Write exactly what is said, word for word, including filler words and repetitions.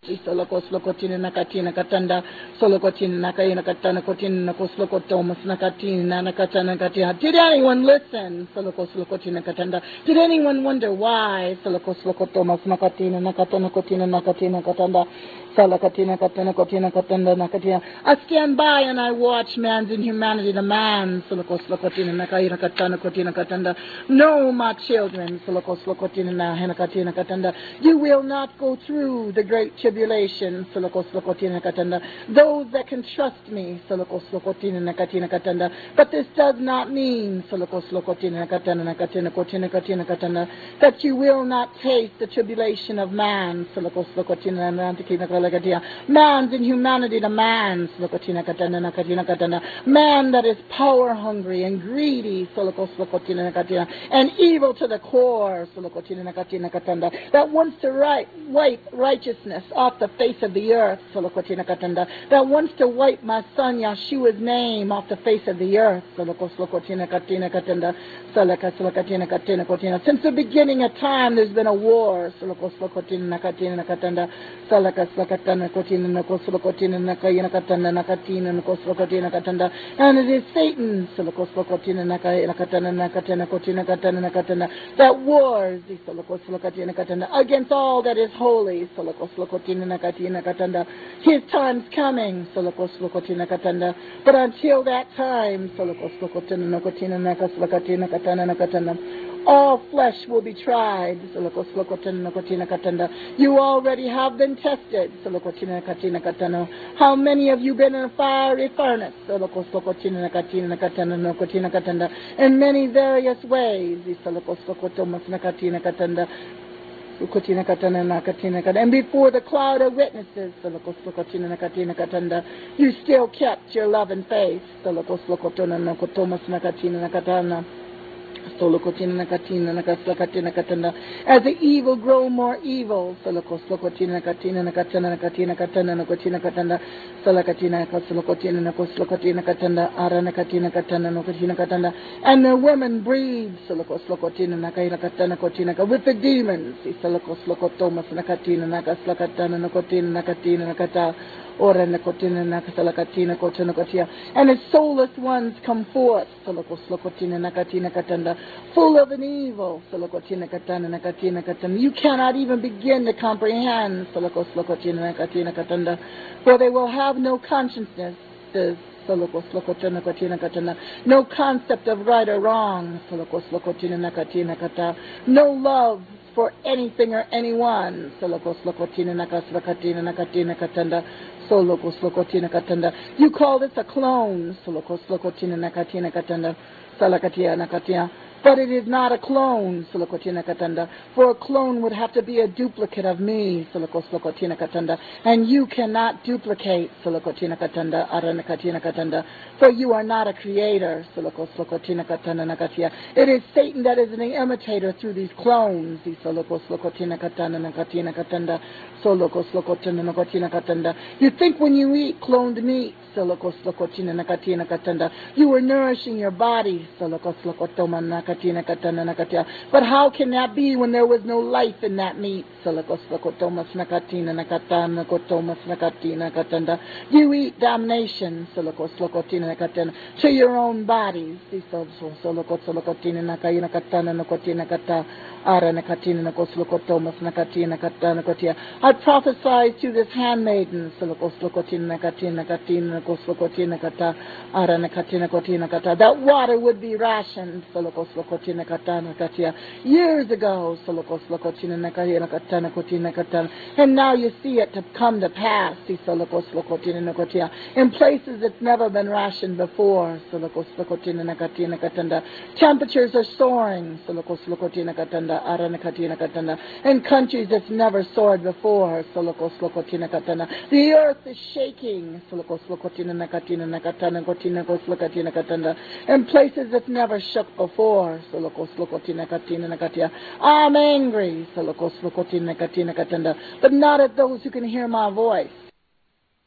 Soloko slokotina nakatina katanda, solokotina nakaina katana kotina koslokotomas nakatina nakatana katia. Did anyone listen? Soloko slokotina katanda. Did anyone wonder why? Soloko slokotomas nakatina nakatana kotina nakatina katanda. Salakatina katana kotina katanda nakatia. I stand by and I watch man's inhumanity to man. Soloko slokotina nakaina katana kotina katanda. No, my children, soloko slokotina nakatina katanda. You will not go through the great tribulation, those that can trust me, but this does not mean that you will not taste the tribulation of man, man's inhumanity to man, man that is power hungry and greedy, and evil to the core, that wants to right, wipe righteousness off the face of the earth, that wants to wipe my son Yeshua's name off the face of the earth. Since the beginning of time, there's been a war. And it is Satan that wars against all that is holy. His time's coming. But until that time, all flesh will be tried. You already have been tested. How many of you been in a fiery furnace? In many various ways. And before the cloud of witnesses, you still kept your love and faith. As the evil grow more evil, and the women breed with the demons. And its soulless ones come forth, full of an evil. You cannot even begin to comprehend, for they will have no consciousness, no concept of right or wrong, no love for anything or anyone. You call this a clone, but it is not a clone, for a clone would have to be a duplicate of me, and you cannot duplicate, for you are not a creator. It is Satan that is an imitator through these clones. You think when you eat cloned meat, you were nourishing your body. But how can that be when there was no life in that meat? You eat damnation to your own bodies. I prophesy to this handmaiden that water would be rationed years ago, and now you see it to come to pass in places it's never been rationed before. Temperatures are soaring in countries that's never soared before. The earth is shaking in places that's never shook before. I'm angry, but not at those who can hear my voice.